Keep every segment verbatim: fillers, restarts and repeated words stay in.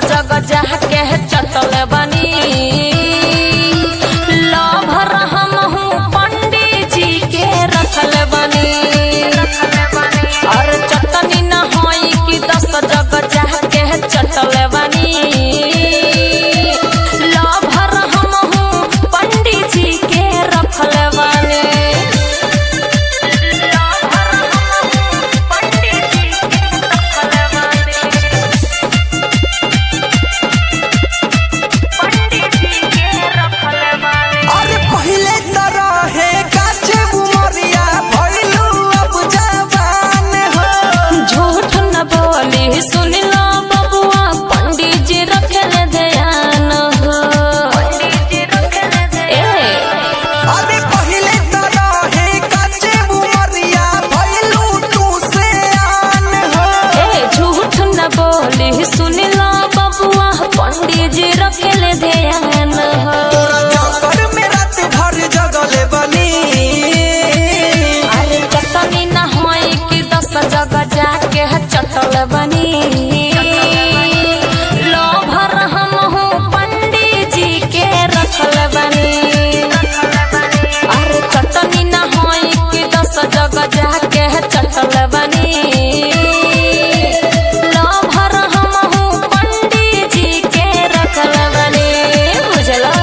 जगह जाके चटल बनी लभर हम हूँ पंडित जी के रखल बनी और चटनी न होई कि दस जगह जाके चटल बनी लभर हम हूँ पंडित जी के रखल बनी जगह जाके चटल बनी लभर हम हूँ पंडित जी के रखल बनी अरे चटनी न होई कि दस जगह जाके चटल बनी लभर हम हूँ पंडित जी के रखल बनी बुझला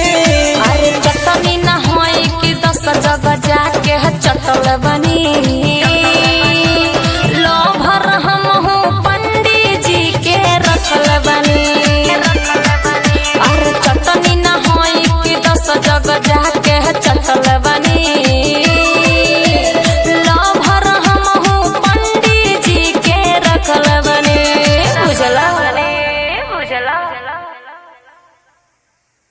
अरे चटनी न होई कि दस जगह जाके चटल बनी।